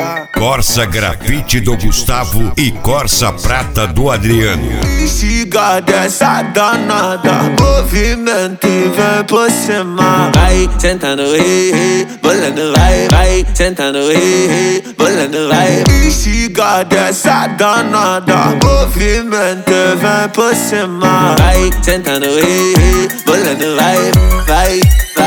Corsa Grafite do Gustavo e Corsa Prata do Adriano. Xiga dessa danada, movimento e vem por cima. Vai sentando, bolando, vai sentando, bolando, vai. Xiga dessa danada, movimento e vem por cima. Vai sentando, bolando, vai.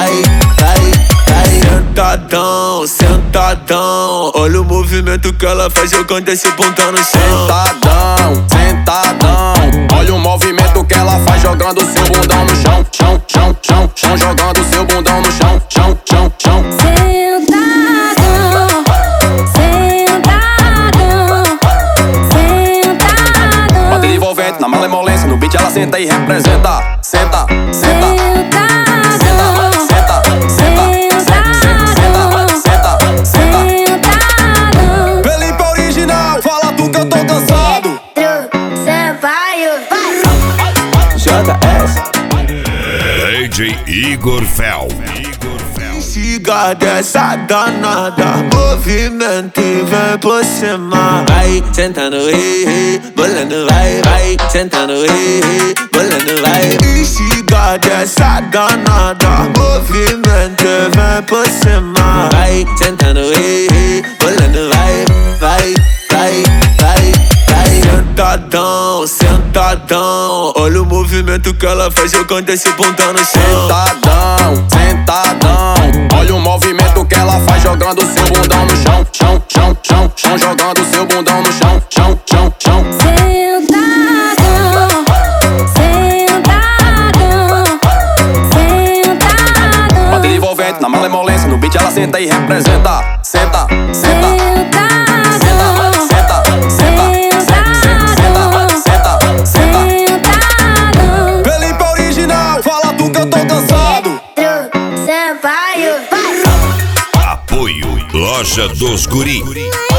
Sentadão, sentadão, olha o movimento que ela faz jogando esse bundão no chão. Sentadão, olha o movimento que ela faz jogando seu bundão no chão. Chão, jogando seu bundão no chão. Sentadão. Bateria envolvente na malemolência, no beat ela senta e representa. Senta. Felipe original, fala tu que eu tô cansado. JS DJ Igor Fel. Xiga dessa danada, movimento e vem por cima. Vai sentando, bolando, vai sentando, bolando, vai. Xiga dessa danada, movimento e vem por cima. Vai sentando, bolando, vai. Sentadão, olha o movimento que ela faz jogando esse bundão no chão. Sentadão, olha o movimento que ela faz jogando seu bundão no chão. Chão, jogando seu bundão no chão. Bateria envolvente na malemolência, no beat ela senta e representa. Senta. Felipe original, fala tu que eu tô cansado. Apoio Loja dos Guri.